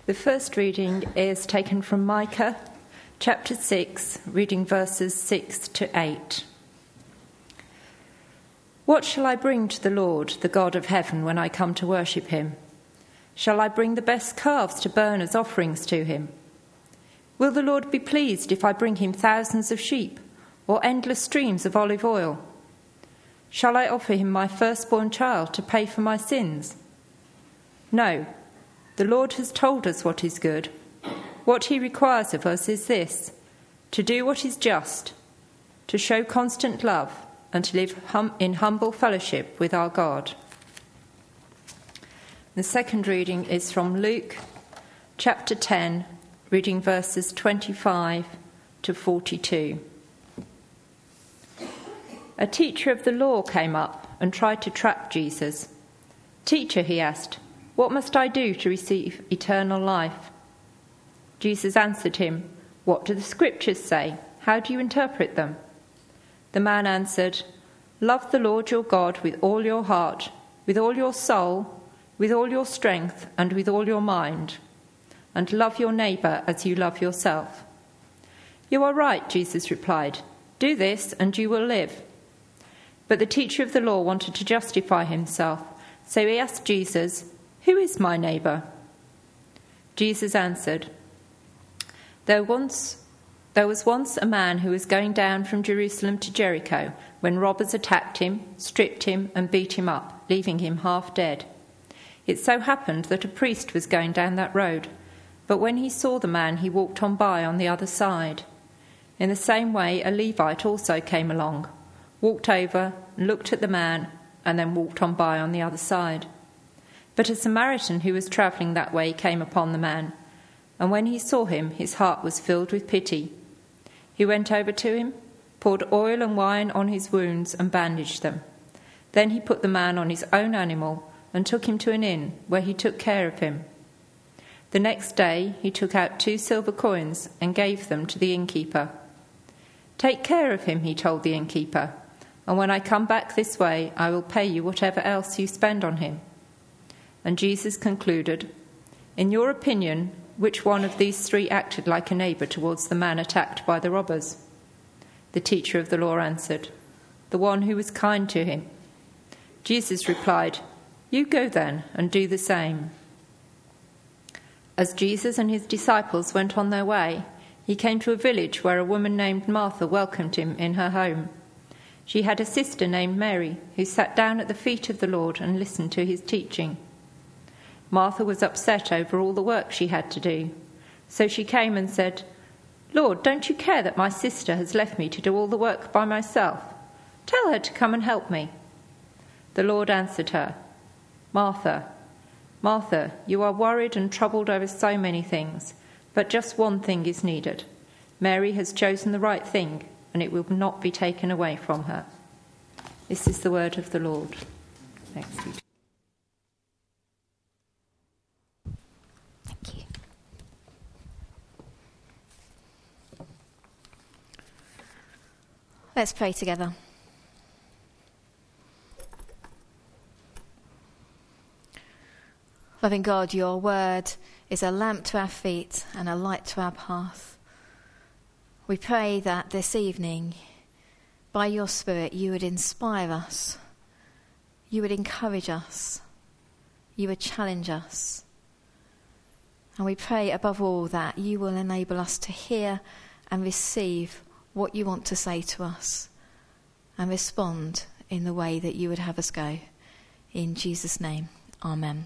The first reading is taken from Micah, chapter 6, reading verses 6 to 8. What shall I bring to the Lord, the God of heaven, when I come to worship him? Shall I bring the best calves to burn as offerings to him? Will the Lord be pleased if I bring him thousands of sheep or endless streams of olive oil? Shall I offer him my firstborn child to pay for my sins? No. The Lord has told us what is good. What he requires of us is this: to do what is just, to show constant love, and to live in humble fellowship with our God. The second reading is from Luke, chapter 10, reading verses 25 to 42. A teacher of the law came up and tried to trap Jesus. "Teacher," he asked, "what must I do to receive eternal life?" Jesus answered him, "What do the scriptures say? How do you interpret them?" The man answered, "Love the Lord your God with all your heart, with all your soul, with all your strength, and with all your mind, and love your neighbour as you love yourself." "You are right," Jesus replied. "Do this and you will live." But the teacher of the law wanted to justify himself, so he asked Jesus, "Who is my neighbour?" Jesus answered, There was once a man who was going down from Jerusalem to Jericho when robbers attacked him, stripped him, and beat him up, leaving him half dead. It so happened that a priest was going down that road, but when he saw the man, he walked on by on the other side. In the same way, a Levite also came along, walked over, looked at the man, and then walked on by on the other side. But a Samaritan who was travelling that way came upon the man, and when he saw him, his heart was filled with pity. He went over to him, poured oil and wine on his wounds, and bandaged them. Then he put the man on his own animal and took him to an inn, where he took care of him. The next day he took out 2 silver coins and gave them to the innkeeper. "Take care of him," he told the innkeeper, "and when I come back this way, I will pay you whatever else you spend on him." And Jesus concluded, "In your opinion, which one of these 3 acted like a neighbour towards the man attacked by the robbers?" The teacher of the law answered, "The one who was kind to him." Jesus replied, "You go then and do the same." As Jesus and his disciples went on their way, he came to a village where a woman named Martha welcomed him in her home. She had a sister named Mary, who sat down at the feet of the Lord and listened to his teaching. Martha was upset over all the work she had to do, so she came and said, "Lord, don't you care that my sister has left me to do all the work by myself? Tell her to come and help me." The Lord answered her, "Martha, Martha, you are worried and troubled over so many things, but just one thing is needed. Mary has chosen the right thing, and it will not be taken away from her." This is the word of the Lord. Thanks be to God. Thank you. Let's pray together. Loving God, your word is a lamp to our feet and a light to our path. We pray that this evening, by your Spirit, you would inspire us, you would encourage us, you would challenge us. And we pray above all that you will enable us to hear and receive what you want to say to us and respond in the way that you would have us go. In Jesus' name, amen.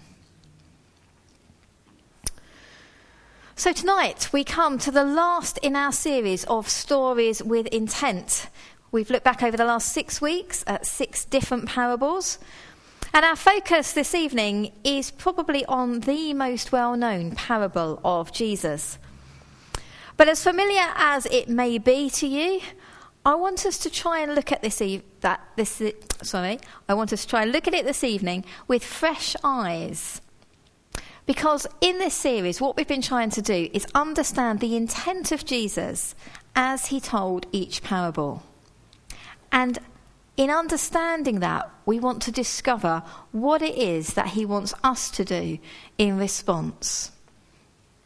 So tonight we come to the last in our series of Stories with Intent. We've looked back over the last 6 weeks at 6 different parables. And our focus this evening is probably on the most well-known parable of Jesus. But as familiar as it may be to you, I want us to try and look at it this evening with fresh eyes. Because in this series, what we've been trying to do is understand the intent of Jesus as he told each parable. And in understanding that, we want to discover what it is that he wants us to do in response.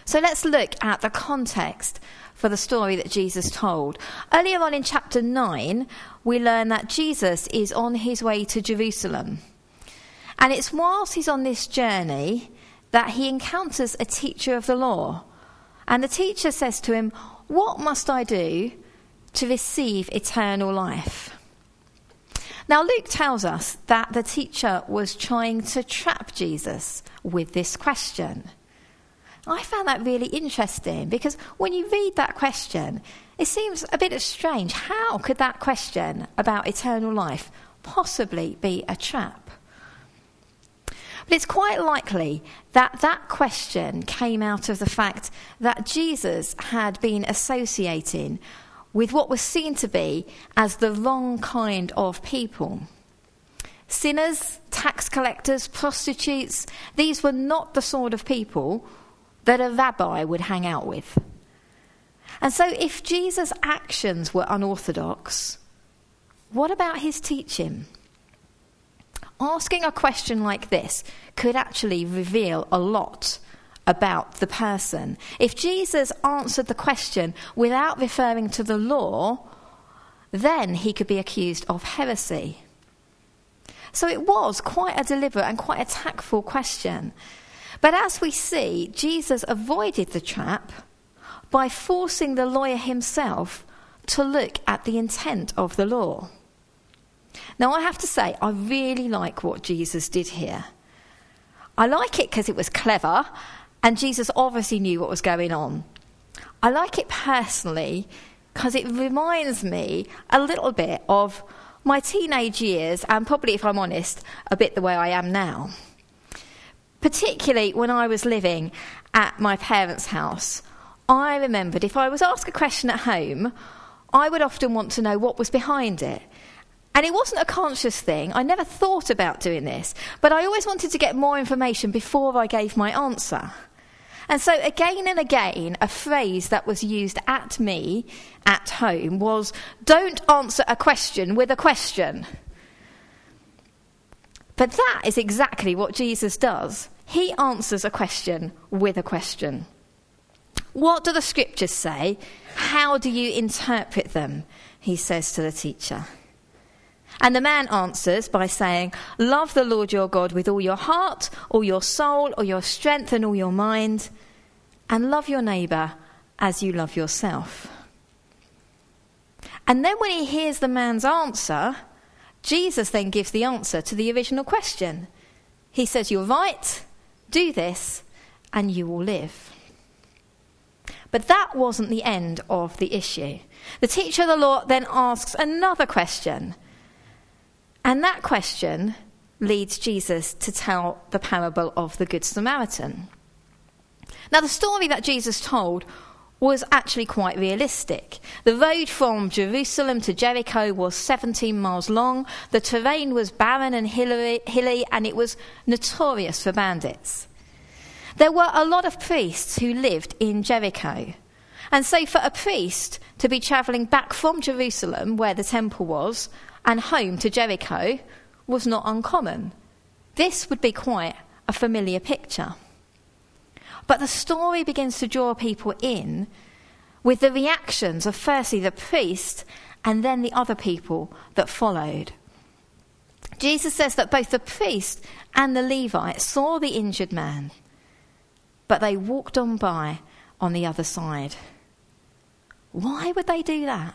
So let's look at the context for the story that Jesus told. Earlier on in chapter 9, we learn that Jesus is on his way to Jerusalem. And it's whilst he's on this journey that he encounters a teacher of the law. And the teacher says to him, "What must I do to receive eternal life?" Now, Luke tells us that the teacher was trying to trap Jesus with this question. I found that really interesting because when you read that question, it seems a bit strange. How could that question about eternal life possibly be a trap? But it's quite likely that that question came out of the fact that Jesus had been associating with what was seen to be as the wrong kind of people. Sinners, tax collectors, prostitutes, these were not the sort of people that a rabbi would hang out with. And so if Jesus' actions were unorthodox, what about his teaching? Asking a question like this could actually reveal a lot about the person. If Jesus answered the question without referring to the law, then he could be accused of heresy. So it was quite a deliberate and quite a tactful question. But as we see, Jesus avoided the trap by forcing the lawyer himself to look at the intent of the law. Now, I have to say, I really like what Jesus did here. I like it because it was clever, and Jesus obviously knew what was going on. I like it personally because it reminds me a little bit of my teenage years, and probably, if I'm honest, a bit the way I am now. Particularly when I was living at my parents' house, I remembered if I was asked a question at home, I would often want to know what was behind it. And it wasn't a conscious thing. I never thought about doing this, but I always wanted to get more information before I gave my answer. And so again and again, a phrase that was used at me at home was, "Don't answer a question with a question." But that is exactly what Jesus does. He answers a question with a question. What do the scriptures say? How do you interpret them? He says to the teacher. And the man answers by saying, "Love the Lord your God with all your heart, all your soul, all your strength and all your mind, and love your neighbour as you love yourself." And then when he hears the man's answer, Jesus then gives the answer to the original question. He says, "You're right, do this, and you will live." But that wasn't the end of the issue. The teacher of the law then asks another question. And that question leads Jesus to tell the parable of the Good Samaritan. Now, the story that Jesus told was actually quite realistic. The road from Jerusalem to Jericho was 17 miles long. The terrain was barren and hilly, and it was notorious for bandits. There were a lot of priests who lived in Jericho. And so for a priest to be travelling back from Jerusalem, where the temple was, and home to Jericho was not uncommon. This would be quite a familiar picture. But the story begins to draw people in with the reactions of firstly the priest and then the other people that followed. Jesus says that both the priest and the Levite saw the injured man, but they walked on by on the other side. Why would they do that?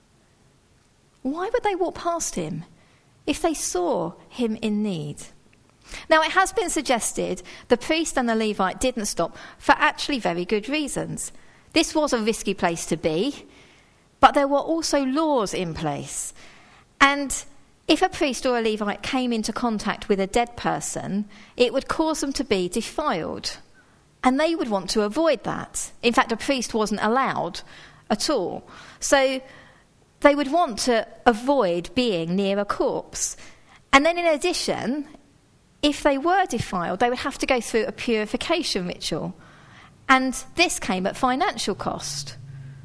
Why would they walk past him if they saw him in need? Now, it has been suggested the priest and the Levite didn't stop for actually very good reasons. This was a risky place to be, but there were also laws in place. And if a priest or a Levite came into contact with a dead person, it would cause them to be defiled. And they would want to avoid that. In fact, a priest wasn't allowed at all. So they would want to avoid being near a corpse. And then in addition, if they were defiled, they would have to go through a purification ritual. And this came at financial cost.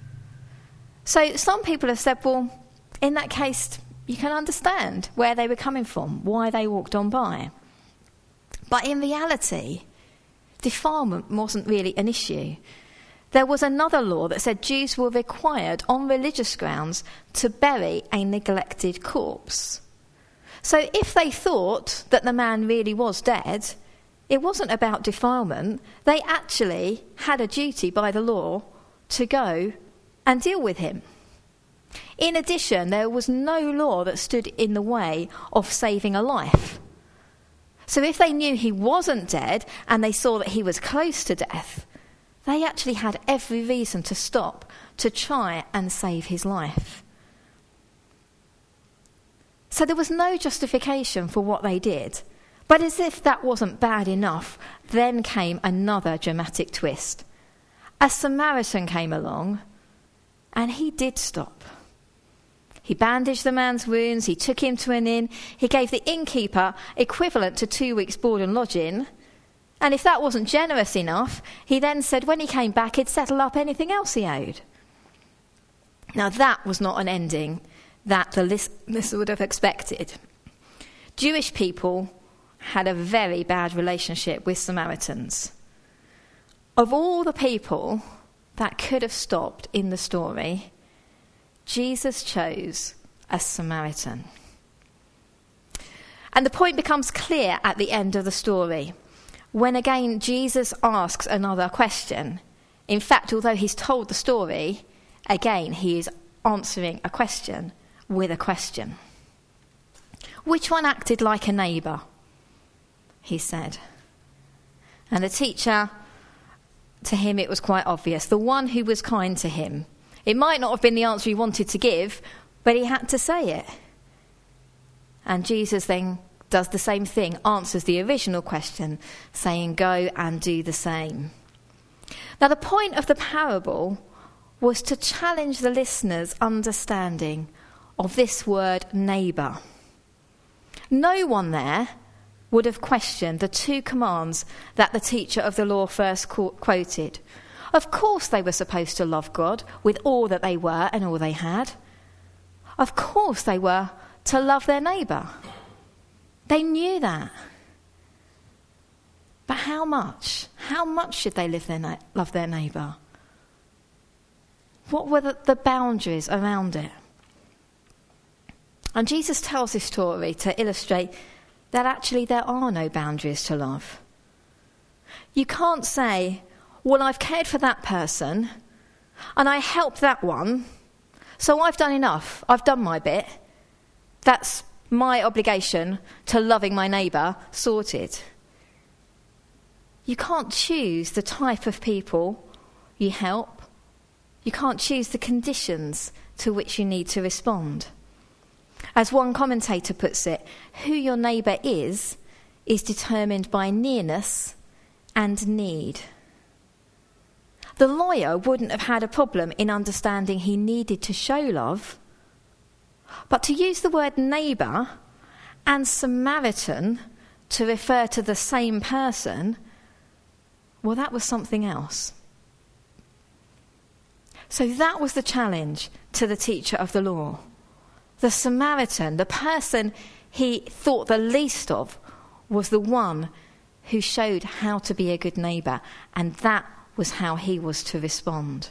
So some people have said, well, in that case, you can understand where they were coming from, why they walked on by. But in reality, defilement wasn't really an issue. There was another law that said Jews were required on religious grounds to bury a neglected corpse. So if they thought that the man really was dead, it wasn't about defilement. They actually had a duty by the law to go and deal with him. In addition, there was no law that stood in the way of saving a life. So if they knew he wasn't dead and they saw that he was close to death, they actually had every reason to stop to try and save his life. So there was no justification for what they did. But as if that wasn't bad enough, then came another dramatic twist. A Samaritan came along, and he did stop. He bandaged the man's wounds, he took him to an inn, he gave the innkeeper equivalent to 2 weeks' board and lodging, and if that wasn't generous enough, he then said when he came back he'd settle up anything else he owed. Now that was not an ending that the listener would have expected. Jewish people had a very bad relationship with Samaritans. Of all the people that could have stopped in the story, Jesus chose a Samaritan. And the point becomes clear at the end of the story, when again Jesus asks another question. In fact, although he's told the story, again he is answering a question with a question. Which one acted like a neighbour? He said. And the teacher, to him it was quite obvious, the one who was kind to him. It might not have been the answer he wanted to give, but he had to say it. And Jesus then does the same thing, answers the original question, saying, go and do the same. Now the point of the parable was to challenge the listener's understanding of this word neighbour. No one there would have questioned the two commands that the teacher of the law first quoted. Of course they were supposed to love God with all that they were and all they had. Of course they were to love their neighbour. They knew that. But how much? How much should they love their neighbour? What were the boundaries around it? And Jesus tells this story to illustrate that actually there are no boundaries to love. You can't say, well, I've cared for that person and I helped that one, so I've done enough. I've done my bit. That's my obligation to loving my neighbour sorted. You can't choose the type of people you help. You can't choose the conditions to which you need to respond. As one commentator puts it, who your neighbour is determined by nearness and need. The lawyer wouldn't have had a problem in understanding he needed to show love, but to use the word neighbour and Samaritan to refer to the same person, well, that was something else. So that was the challenge to the teacher of the law. The Samaritan, the person he thought the least of, was the one who showed how to be a good neighbour, and that was how he was to respond.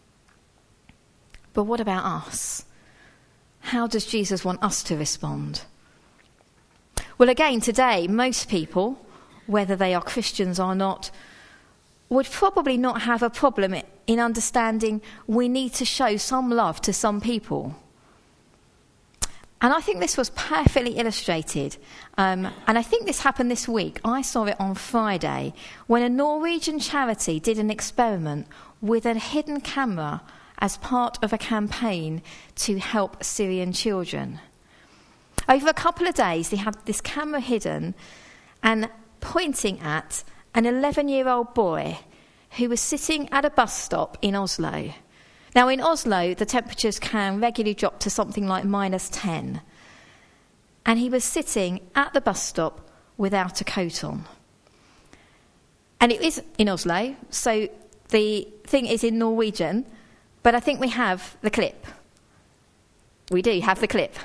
But what about us? How does Jesus want us to respond? Well, again, today, most people, whether they are Christians or not, would probably not have a problem in understanding we need to show some love to some people. And I think this was perfectly illustrated. And I think this happened this week. I saw it on Friday when a Norwegian charity did an experiment with a hidden camera as part of a campaign to help Syrian children. Over a couple of days, they had this camera hidden and pointing at an 11-year-old boy who was sitting at a bus stop in Oslo. Now, in Oslo, the temperatures can regularly drop to something like -10. And he was sitting at the bus stop without a coat on. And it is in Oslo, so the thing is in Norwegian, but I think we have the clip. We do have the clip.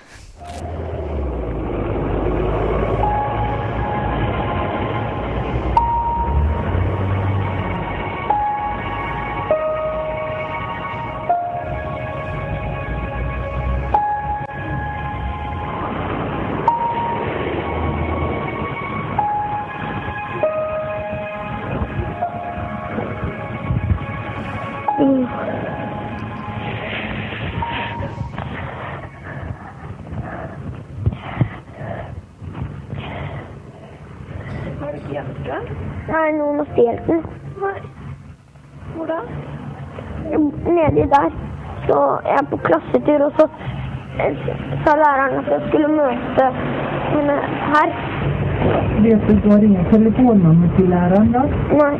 Har du ikke hjerte? Nei, noen har stjålet den. Nei. Hvor da? Nedi der. Så jeg er på klassetur, og så sa læreren at jeg skulle møte henne her. Vet du har ingen telefonnummer til læreren da? Nei.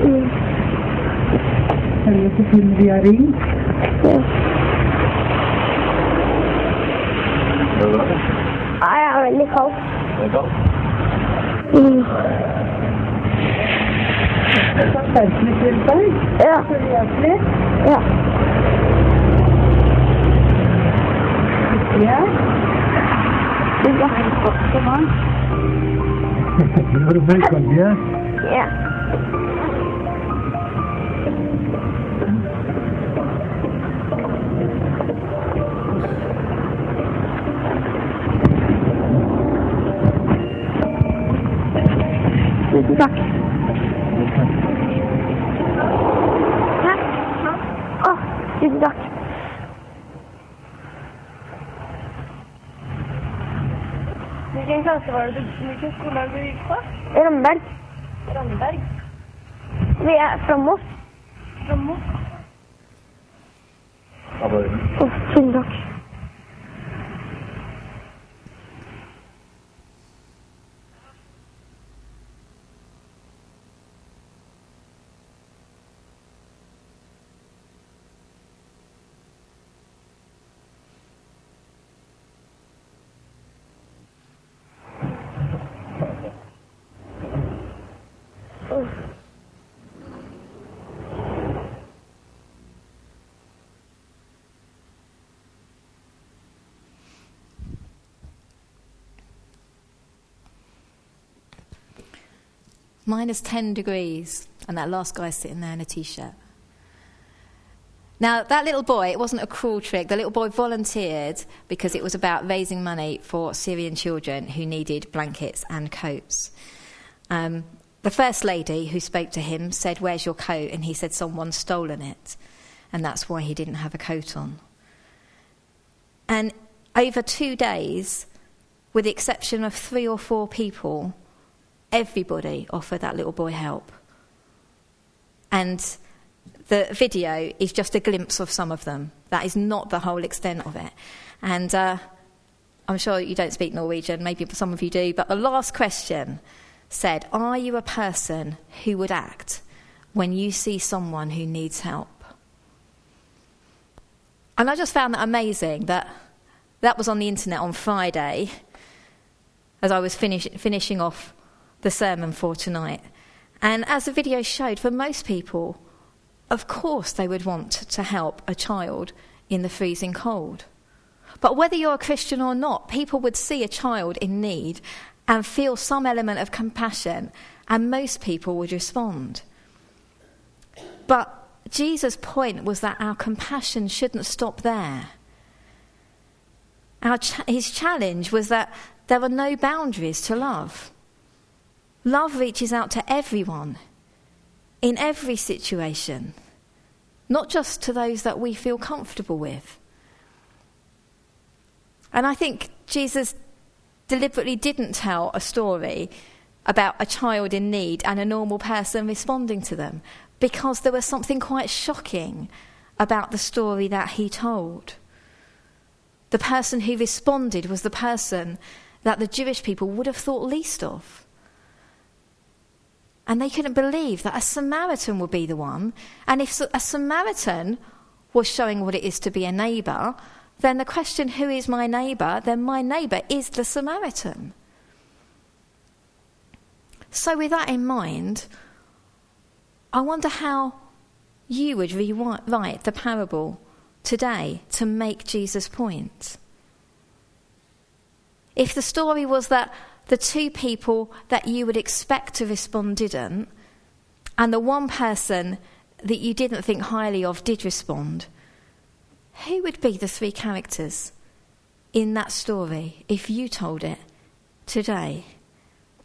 Eller så kunne vi ha ringt. Ja. Er det det? Nei, jeg er veldig kald. Det er kaldt. Jeg tar sterkelig til deg. Ja. Så hjertelig. Ja. Ja. Ja. Kom an. Har du velkommen, ja? Ja. Tusen takk. Hæ? Åh, tusen takk. Hvilken klasse var det hvilken skole er det du gikk på? Ramberg. Ramberg. Vi er fra Moss. Fra Moss. Ja, bare. Åh, tusen takk. Minus 10 degrees, and that last guy's sitting there in a t-shirt. Now, that little boy, it wasn't a cruel trick. The little boy volunteered because it was about raising money for Syrian children who needed blankets and coats. The First Lady who spoke to him said, "Where's your coat?" And he said, "Someone's stolen it." And that's why he didn't have a coat on. And over 2 days, with the exception of 3 or 4 people, everybody offered that little boy help. And the video is just a glimpse of some of them. That is not the whole extent of it. And I'm sure you don't speak Norwegian, maybe some of you do, but the last question said, "Are you a person who would act when you see someone who needs help?" And I just found that amazing that was on the internet on Friday as I was finishing off the sermon for tonight. And as the video showed, for most people, of course they would want to help a child in the freezing cold. But whether you're a Christian or not, people would see a child in need and feel some element of compassion, and most people would respond. But Jesus' point was that our compassion shouldn't stop there. His challenge was that there are no boundaries to love. Love reaches out to everyone, in every situation, not just to those that we feel comfortable with. And I think Jesus deliberately didn't tell a story about a child in need and a normal person responding to them, because there was something quite shocking about the story that he told. The person who responded was the person that the Jewish people would have thought least of. And they couldn't believe that a Samaritan would be the one. And if a Samaritan was showing what it is to be a neighbour, then the question, who is my neighbour? Then my neighbour is the Samaritan. So with that in mind, I wonder how you would rewrite the parable today to make Jesus' point. If the story was that the 2 people that you would expect to respond didn't, and the one person that you didn't think highly of did respond, who would be the 3 characters in that story if you told it today?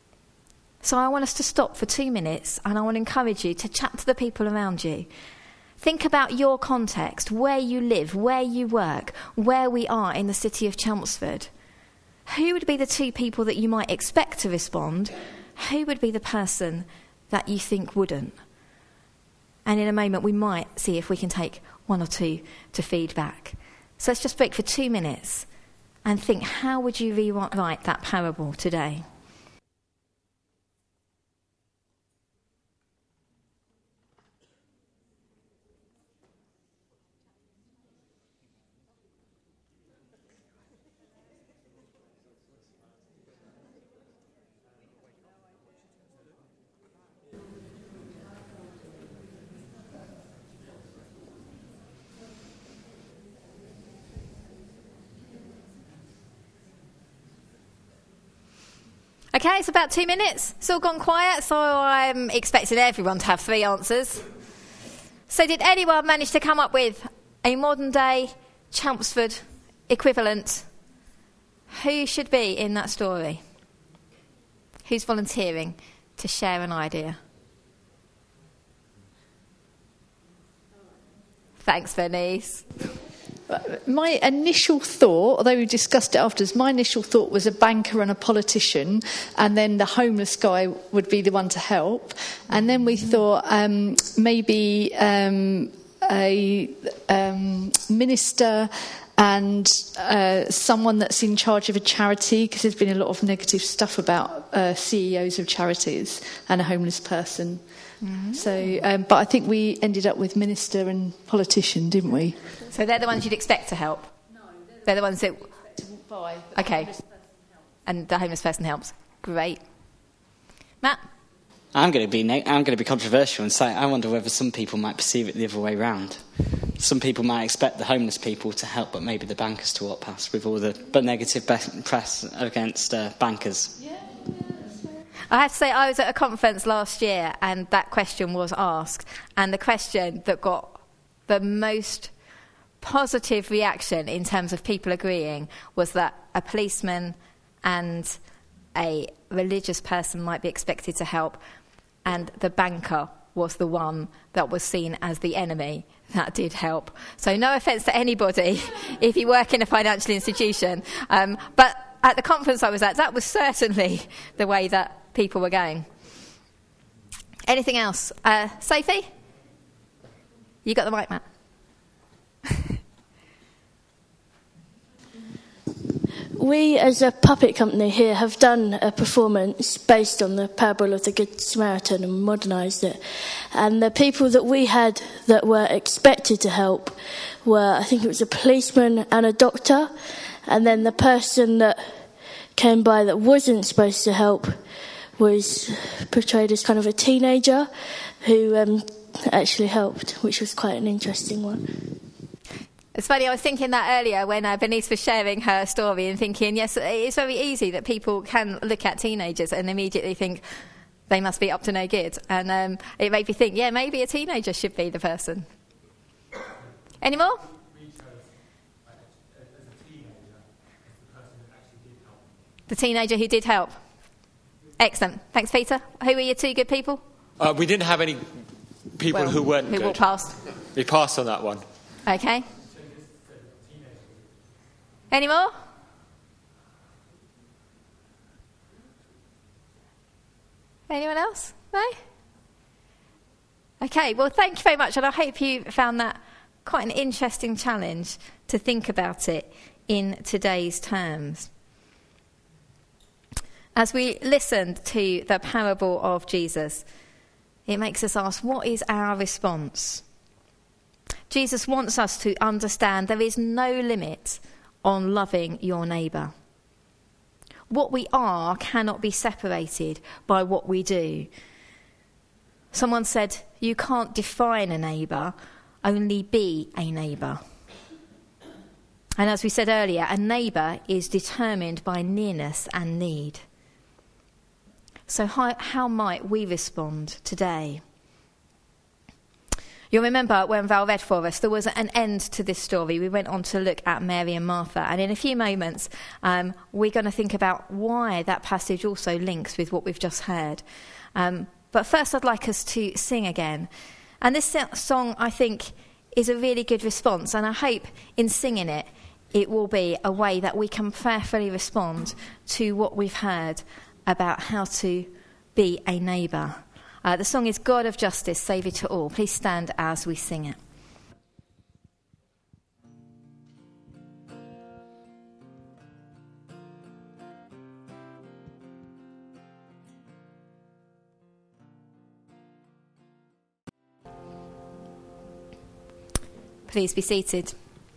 So I want us to stop for 2 minutes, and I want to encourage you to chat to the people around you. Think about your context, where you live, where you work, where we are in the city of Chelmsford. Who would be the two people that you might expect to respond? Who would be the person that you think wouldn't? And in a moment, we might see if we can take one or two to feedback. So let's just break for 2 minutes and think, how would you rewrite that parable today? Okay, it's about 2 minutes. It's all gone quiet, so I'm expecting everyone to have 3 answers. So did anyone manage to come up with a modern-day Chelmsford equivalent? Who should be in that story? Who's volunteering to share an idea? Thanks, Bernice. My initial thought, although we discussed it afterwards, my initial thought was a banker and a politician, and then the homeless guy would be the one to help. And then we thought maybe a minister and someone that's in charge of a charity, because there's been a lot of negative stuff about CEOs of charities and a homeless person. Mm-hmm. So, but I think we ended up with minister and politician, didn't we? So they're the ones you'd expect to help? No. They're the ones that... to walk by. Okay. And the homeless person helps. Great. Matt? I'm going to be controversial and say I wonder whether some people might perceive it the other way round. Some people might expect the homeless people to help, but maybe the bankers to walk past with all the negative press against bankers. Yeah. I have to say, I was at a conference last year and that question was asked, and the question that got the most positive reaction in terms of people agreeing was that a policeman and a religious person might be expected to help, and the banker was the one that was seen as the enemy that did help. So no offence to anybody if you work in a financial institution, but at the conference I was at, that was certainly the way that people were going. Anything else? Sophie? You got the mic, Matt. We, as a puppet company here, have done a performance based on the parable of the Good Samaritan and modernised it. And the people that we had that were expected to help were, I think it was a policeman and a doctor. And then the person that came by that wasn't supposed to help was portrayed as kind of a teenager who actually helped, which was quite an interesting one. It's funny, I was thinking that earlier when Bernice was sharing her story and thinking, yes, it's very easy that people can look at teenagers and immediately think they must be up to no good. And it made me think, yeah, maybe a teenager should be the person. Any more? The teenager who did help. Excellent. Thanks, Peter. Who were your 2 good people? We didn't have any people who weren't good. Who walked past? We passed on that one. Okay. Any more? Anyone else? No? Okay, well, thank you very much, and I hope you found that quite an interesting challenge to think about it in today's terms. As we listened to the parable of Jesus, it makes us ask, what is our response? Jesus wants us to understand there is no limit on loving your neighbour. What we are cannot be separated by what we do. Someone said, you can't define a neighbour, only be a neighbour. And as we said earlier, a neighbour is determined by nearness and need. So how might we respond today? You'll remember when Val read for us, there was an end to this story. We went on to look at Mary and Martha. And in a few moments, we're going to think about why that passage also links with what we've just heard. But first, I'd like us to sing again. And this song, I think, is a really good response. And I hope in singing it, it will be a way that we can prayerfully respond to what we've heard about how to be a neighbour. The song is God of Justice, Saviour to All. Please stand as we sing it. Please be seated.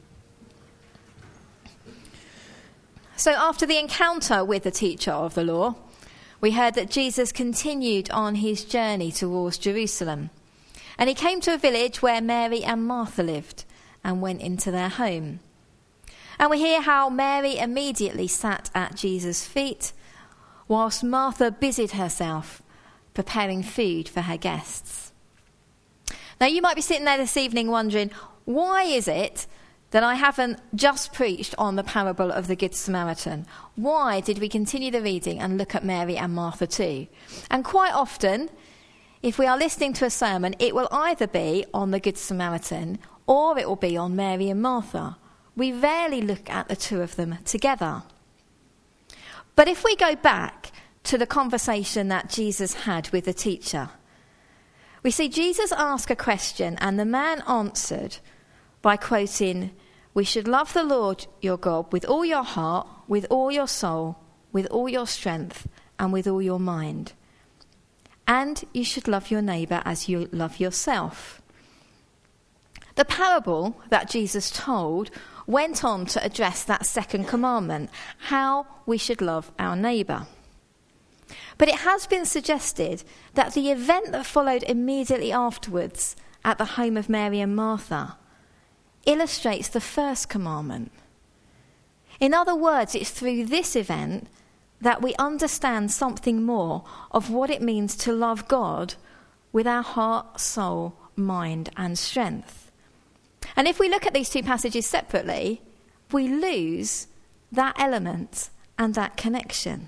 So after the encounter with the teacher of the law, we heard that Jesus continued on his journey towards Jerusalem. And he came to a village where Mary and Martha lived and went into their home. And we hear how Mary immediately sat at Jesus' feet, whilst Martha busied herself preparing food for her guests. Now you might be sitting there this evening wondering, why is it that I haven't just preached on the parable of the Good Samaritan? Why did we continue the reading and look at Mary and Martha too? And quite often, if we are listening to a sermon, it will either be on the Good Samaritan or it will be on Mary and Martha. We rarely look at the two of them together. But if we go back to the conversation that Jesus had with the teacher, we see Jesus ask a question and the man answered by quoting, "We should love the Lord your God with all your heart, with all your soul, with all your strength, and with all your mind. And you should love your neighbour as you love yourself." The parable that Jesus told went on to address that second commandment, how we should love our neighbour. But it has been suggested that the event that followed immediately afterwards at the home of Mary and Martha illustrates the first commandment. In other words, it's through this event that we understand something more of what it means to love God with our heart, soul, mind, and strength. And if we look at these two passages separately, we lose that element and that connection.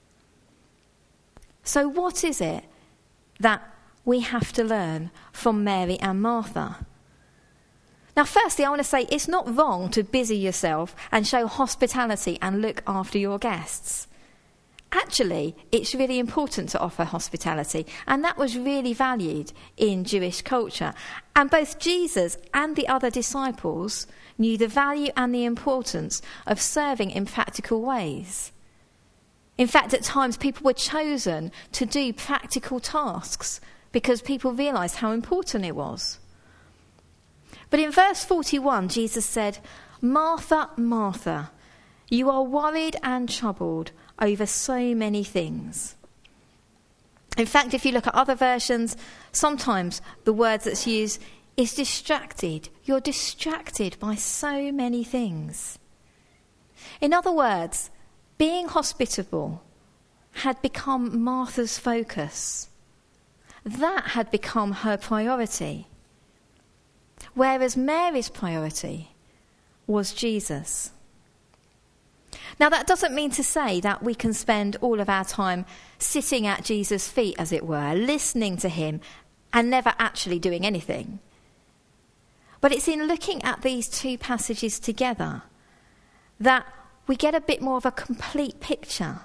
So what is it that we have to learn from Mary and Martha? Now, firstly, I want to say it's not wrong to busy yourself and show hospitality and look after your guests. Actually, it's really important to offer hospitality, and that was really valued in Jewish culture. And both Jesus and the other disciples knew the value and the importance of serving in practical ways. In fact, at times people were chosen to do practical tasks because people realised how important it was. But in verse 41, Jesus said, "Martha, Martha, you are worried and troubled over so many things." In fact, if you look at other versions, sometimes the word that's used is distracted. You're distracted by so many things. In other words, being hospitable had become Martha's focus. That had become her priority. Whereas Mary's priority was Jesus. Now, that doesn't mean to say that we can spend all of our time sitting at Jesus' feet, as it were, listening to him and never actually doing anything. But it's in looking at these two passages together that we get a bit more of a complete picture.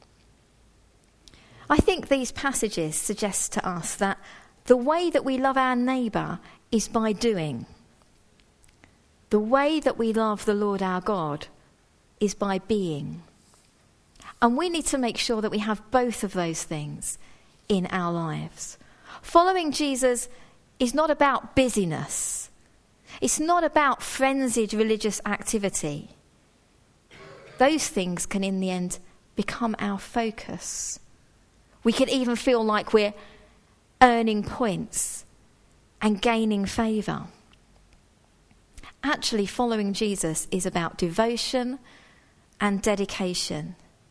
I think these passages suggest to us that the way that we love our neighbour is by doing. The way that we love the Lord our God is by being. And we need to make sure that we have both of those things in our lives. Following Jesus is not about busyness. It's not about frenzied religious activity. Those things can in the end become our focus. We can even feel like we're earning points and gaining favour. Actually, following Jesus is about devotion and dedication.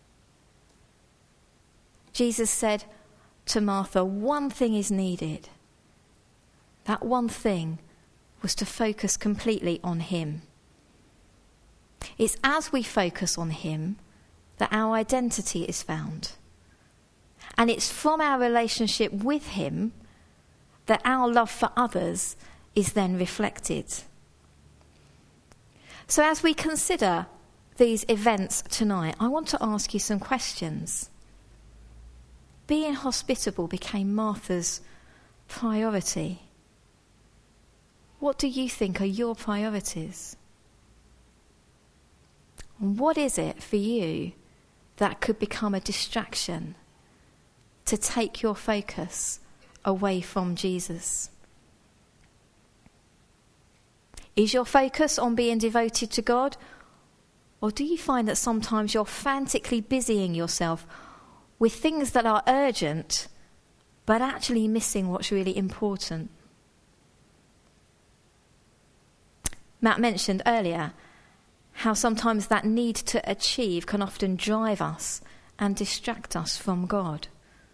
Jesus said to Martha, one thing is needed. That one thing was to focus completely on him. It's as we focus on him that our identity is found. And it's from our relationship with him that our love for others is then reflected. So as we consider these events tonight, I want to ask you some questions. Being hospitable became Martha's priority. What do you think are your priorities? And what is it for you that could become a distraction to take your focus away from Jesus? Is your focus on being devoted to God? Or do you find that sometimes you're frantically busying yourself with things that are urgent, but actually missing what's really important? Matt mentioned earlier how sometimes that need to achieve can often drive us and distract us from God.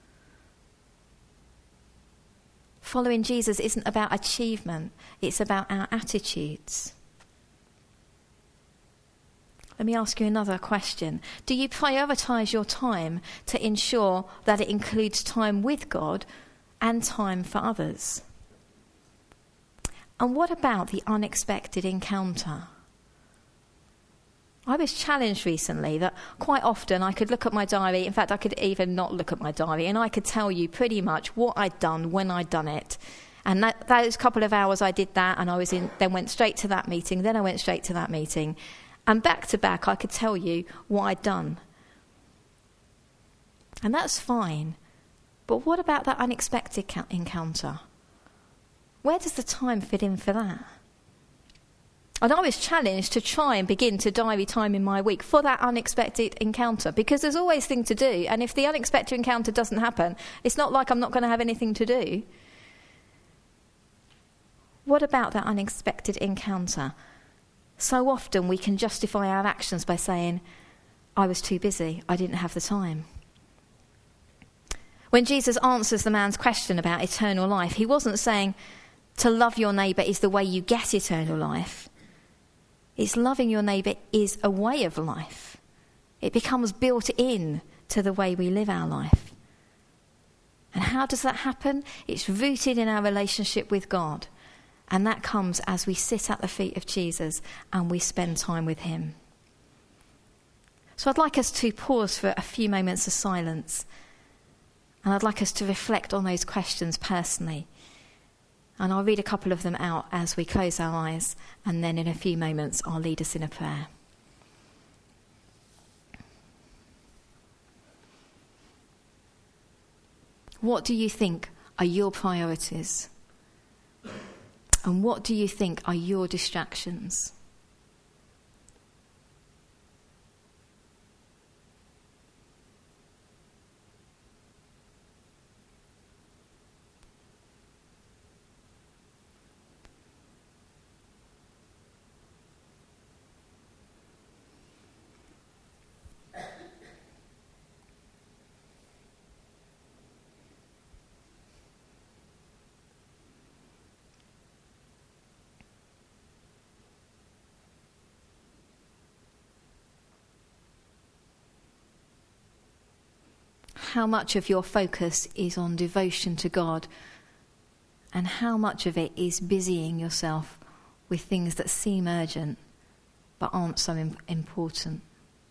Following Jesus isn't about achievement, it's about our attitudes. Let me ask you another question. Do you prioritise your time to ensure that it includes time with God and time for others? And what about the unexpected encounter? I was challenged recently that quite often I could look at my diary, in fact I could even not look at my diary, and I could tell you pretty much what I'd done when I'd done it. And those couple of hours I did that, and then went straight to that meeting, then I went straight to that meeting. And back to back I could tell you what I'd done. And that's fine. But what about that unexpected encounter? Where does the time fit in for that? And I was challenged to try and begin to diary time in my week for that unexpected encounter, because there's always things to do, and if the unexpected encounter doesn't happen, it's not like I'm not going to have anything to do. What about that unexpected encounter? So often we can justify our actions by saying, I was too busy, I didn't have the time. When Jesus answers the man's question about eternal life, he wasn't saying to love your neighbour is the way you get eternal life. It's loving your neighbour is a way of life. It becomes built in to the way we live our life. And how does that happen? It's rooted in our relationship with God. And that comes as we sit at the feet of Jesus and we spend time with him. So I'd like us to pause for a few moments of silence. And I'd like us to reflect on those questions personally. And I'll read a couple of them out as we close our eyes, and then in a few moments I'll lead us in a prayer. What do you think are your priorities? And what do you think are your distractions? How much of your focus is on devotion to God, and how much of it is busying yourself with things that seem urgent but aren't so important?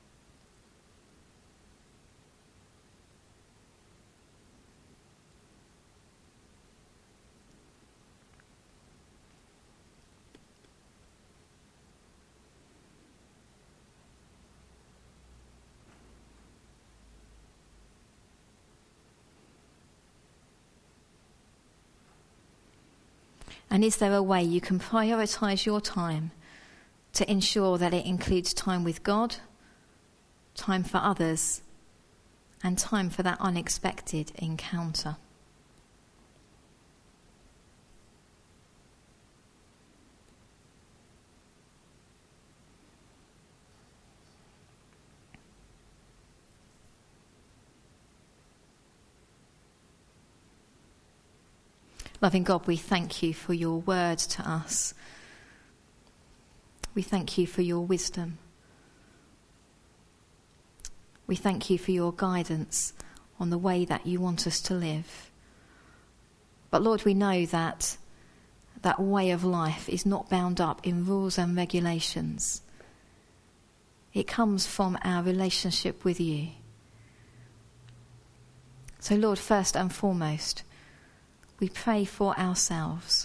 And is there a way you can prioritise your time to ensure that it includes time with God, time for others, and time for that unexpected encounter? Loving God, we thank you for your word to us. We thank you for your wisdom. We thank you for your guidance on the way that you want us to live. But Lord, we know that that way of life is not bound up in rules and regulations. It comes from our relationship with you. So Lord, first and foremost, we pray for ourselves.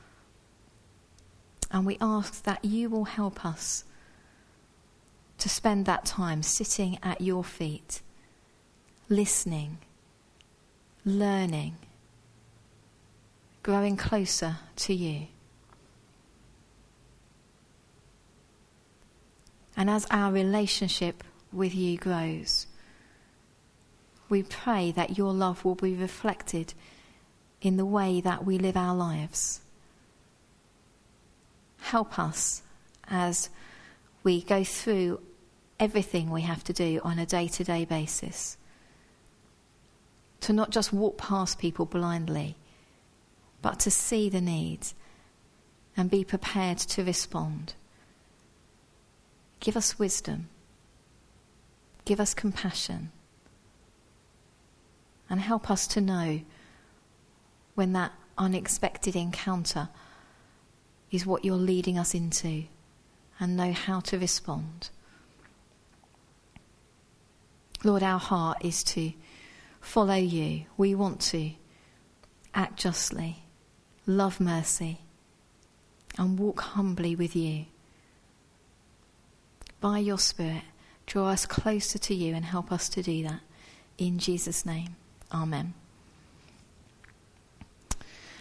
And we ask that you will help us to spend that time sitting at your feet, listening, learning, growing closer to you. And as our relationship with you grows, we pray that your love will be reflected in the way that we live our lives. Help us as we go through everything we have to do on a day-to-day basis, to not just walk past people blindly, but to see the needs and be prepared to respond. Give us wisdom. Give us compassion. And help us to know when that unexpected encounter is what you're leading us into, and know how to respond. Lord, our heart is to follow you. We want to act justly, love mercy, and walk humbly with you. By your Spirit, draw us closer to you and help us to do that. In Jesus' name, amen.